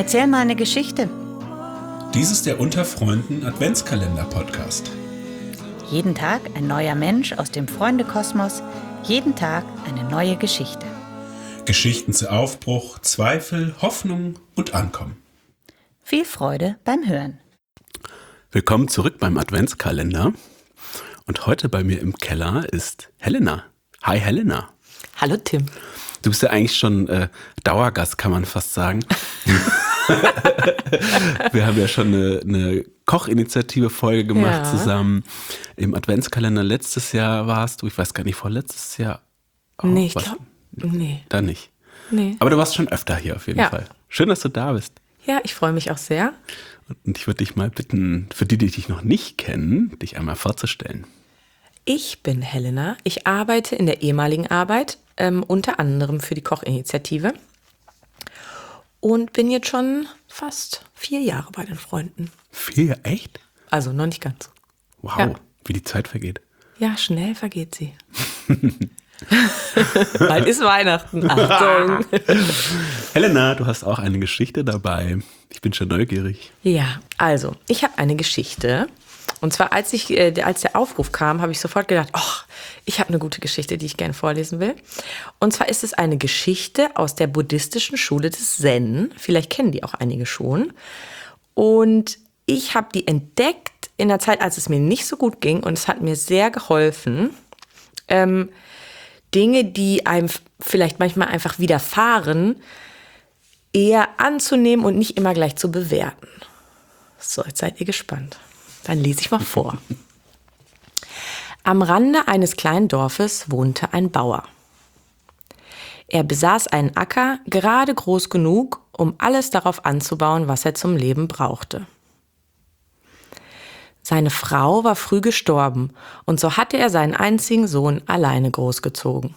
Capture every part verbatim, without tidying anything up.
Erzähl mal eine Geschichte. Dies ist der Unter Freunden Adventskalender-Podcast. Jeden Tag ein neuer Mensch aus dem Freundekosmos, jeden Tag eine neue Geschichte. Geschichten zu Aufbruch, Zweifel, Hoffnung und Ankommen. Viel Freude beim Hören. Willkommen zurück beim Adventskalender. Und heute bei mir im Keller ist Helena. Hi Helena. Hallo Tim. Du bist ja eigentlich schon äh, Dauergast, kann man fast sagen. Wir haben ja schon eine, eine Kochinitiative-Folge gemacht ja. zusammen. Im Adventskalender letztes Jahr warst du, ich weiß gar nicht, vorletztes Jahr? Oh, nee, ich glaube, nee. Da nicht. Nee. Aber du warst schon öfter hier auf jeden ja. Fall. Schön, dass du da bist. Ja, ich freue mich auch sehr. Und ich würde dich mal bitten, für die, die dich noch nicht kennen, dich einmal vorzustellen. Ich bin Helena. Ich arbeite in der ehemaligen Arbeit, ähm, unter anderem für die Kochinitiative. Und bin jetzt schon fast vier Jahre bei den Freunden. Vier? Echt? Also noch nicht ganz. Wow, ja. wie die Zeit vergeht. Ja, schnell vergeht sie. Bald ist Weihnachten. Achtung. Helena, du hast auch eine Geschichte dabei. Ich bin schon neugierig. Ja, also, ich habe eine Geschichte. Und zwar, als, ich, äh, als der Aufruf kam, habe ich sofort gedacht, oh, ich habe eine gute Geschichte, die ich gerne vorlesen will. Und zwar ist es eine Geschichte aus der buddhistischen Schule des Zen. Vielleicht kennen die auch einige schon. Und ich habe die entdeckt in der Zeit, als es mir nicht so gut ging. Und es hat mir sehr geholfen, ähm, Dinge, die einem vielleicht manchmal einfach widerfahren, eher anzunehmen und nicht immer gleich zu bewerten. So, jetzt seid ihr gespannt. Dann lese ich mal vor. Am Rande eines kleinen Dorfes wohnte ein Bauer. Er besaß einen Acker, gerade groß genug, um alles darauf anzubauen, was er zum Leben brauchte. Seine Frau war früh gestorben und so hatte er seinen einzigen Sohn alleine großgezogen.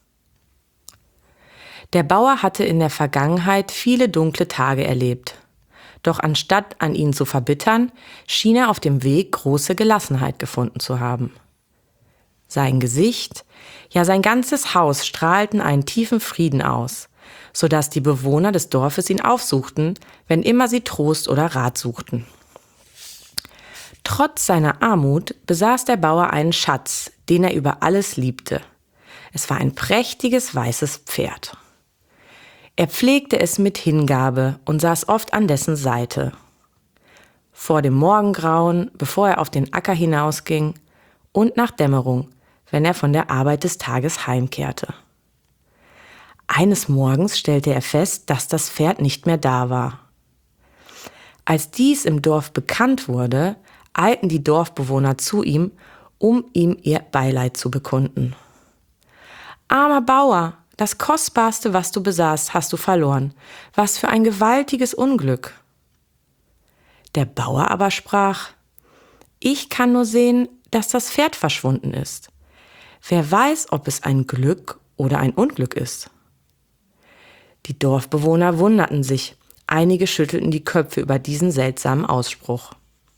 Der Bauer hatte in der Vergangenheit viele dunkle Tage erlebt. Doch anstatt an ihn zu verbittern, schien er auf dem Weg große Gelassenheit gefunden zu haben. Sein Gesicht, ja sein ganzes Haus strahlten einen tiefen Frieden aus, sodass die Bewohner des Dorfes ihn aufsuchten, wenn immer sie Trost oder Rat suchten. Trotz seiner Armut besaß der Bauer einen Schatz, den er über alles liebte. Es war ein prächtiges weißes Pferd. Er pflegte es mit Hingabe und saß oft an dessen Seite. Vor dem Morgengrauen, bevor er auf den Acker hinausging, und nach Dämmerung, wenn er von der Arbeit des Tages heimkehrte. Eines Morgens stellte er fest, dass das Pferd nicht mehr da war. Als dies im Dorf bekannt wurde, eilten die Dorfbewohner zu ihm, um ihm ihr Beileid zu bekunden. »Armer Bauer, das Kostbarste, was du besaßt, hast du verloren. Was für ein gewaltiges Unglück!« Der Bauer aber sprach: »Ich kann nur sehen, dass das Pferd verschwunden ist. Wer weiß, ob es ein Glück oder ein Unglück ist?« Die Dorfbewohner wunderten sich. Einige schüttelten die Köpfe über diesen seltsamen Ausspruch.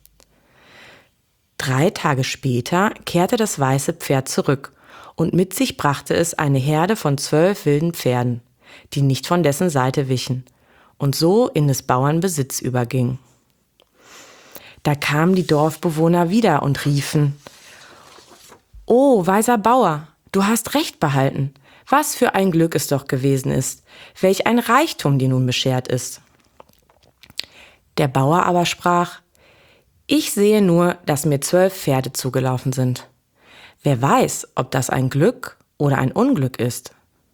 Drei Tage später kehrte das weiße Pferd zurück und mit sich brachte es eine Herde von zwölf wilden Pferden, die nicht von dessen Seite wichen und so in des Bauern Besitz überging. Da kamen die Dorfbewohner wieder und riefen: »Oh, weiser Bauer, du hast recht behalten. Was für ein Glück es doch gewesen ist, welch ein Reichtum dir nun beschert ist.« Der Bauer aber sprach: »Ich sehe nur, dass mir zwölf Pferde zugelaufen sind. Wer weiß, ob das ein Glück oder ein Unglück ist?«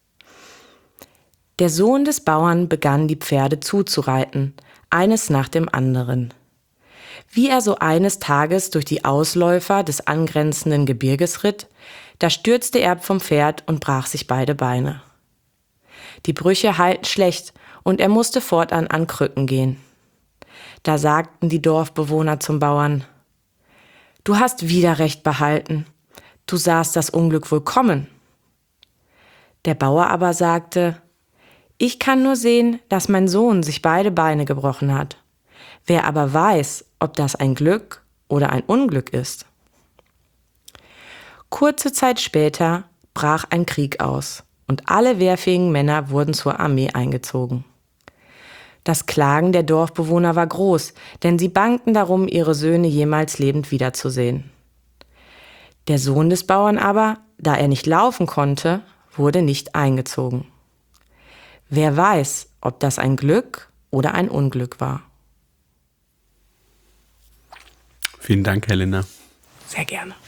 Der Sohn des Bauern begann, die Pferde zuzureiten, eines nach dem anderen. Wie er so eines Tages durch die Ausläufer des angrenzenden Gebirges ritt, da stürzte er vom Pferd und brach sich beide Beine. Die Brüche heilten schlecht und er musste fortan an Krücken gehen. Da sagten die Dorfbewohner zum Bauern: »Du hast wieder recht behalten. Du sahst das Unglück wohl kommen.« Der Bauer aber sagte: »Ich kann nur sehen, dass mein Sohn sich beide Beine gebrochen hat. Wer aber weiß, ob das ein Glück oder ein Unglück ist?« Kurze Zeit später brach ein Krieg aus und alle wehrfähigen Männer wurden zur Armee eingezogen. Das Klagen der Dorfbewohner war groß, denn sie bangten darum, ihre Söhne jemals lebend wiederzusehen. Der Sohn des Bauern aber, da er nicht laufen konnte, wurde nicht eingezogen. Wer weiß, ob das ein Glück oder ein Unglück war. Vielen Dank, Helena. Sehr gerne.